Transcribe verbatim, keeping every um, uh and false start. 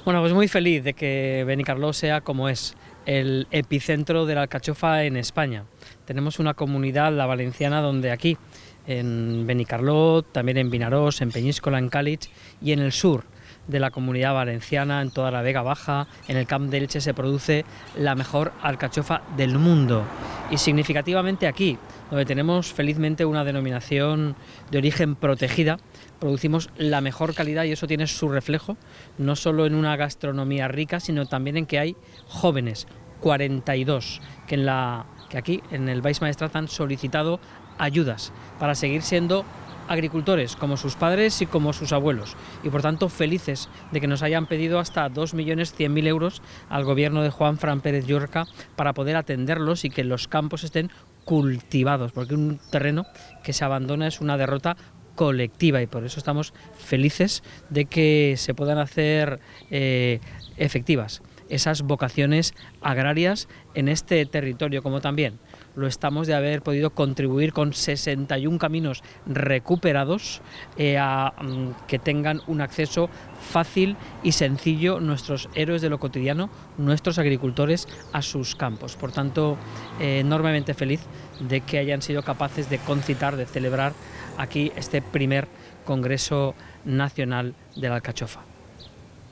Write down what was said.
Bueno, pues muy feliz de que Benicarló sea como es, el epicentro de la alcachofa en España. Tenemos una comunidad, la valenciana, donde aquí, en Benicarló, también en Vinaròs, en Peñíscola, en Càlig y en el sur de la comunidad valenciana, en toda la Vega Baja, en el Camp de Elche, se produce la mejor alcachofa del mundo. Y significativamente aquí, donde tenemos felizmente una denominación de origen protegida, producimos la mejor calidad, y eso tiene su reflejo no solo en una gastronomía rica, sino también en que hay jóvenes, cuarenta y dos, que, en la, que aquí en el Baix Maestrat han solicitado ayudas para seguir siendo agricultores como sus padres y como sus abuelos, y por tanto felices de que nos hayan pedido hasta dos millones cien mil euros al gobierno de Juanfran Pérez Llorca para poder atenderlos y que los campos estén cultivados, porque un terreno que se abandona es una derrota colectiva, y por eso estamos felices de que se puedan hacer eh, efectivas esas vocaciones agrarias en este territorio, como también lo estamos de haber podido contribuir con sesenta y un caminos recuperados eh, a um, que tengan un acceso fácil y sencillo nuestros héroes de lo cotidiano, nuestros agricultores, a sus campos. Por tanto, eh, enormemente feliz de que hayan sido capaces de concitar, de celebrar aquí este primer Congreso Nacional de la Alcachofa.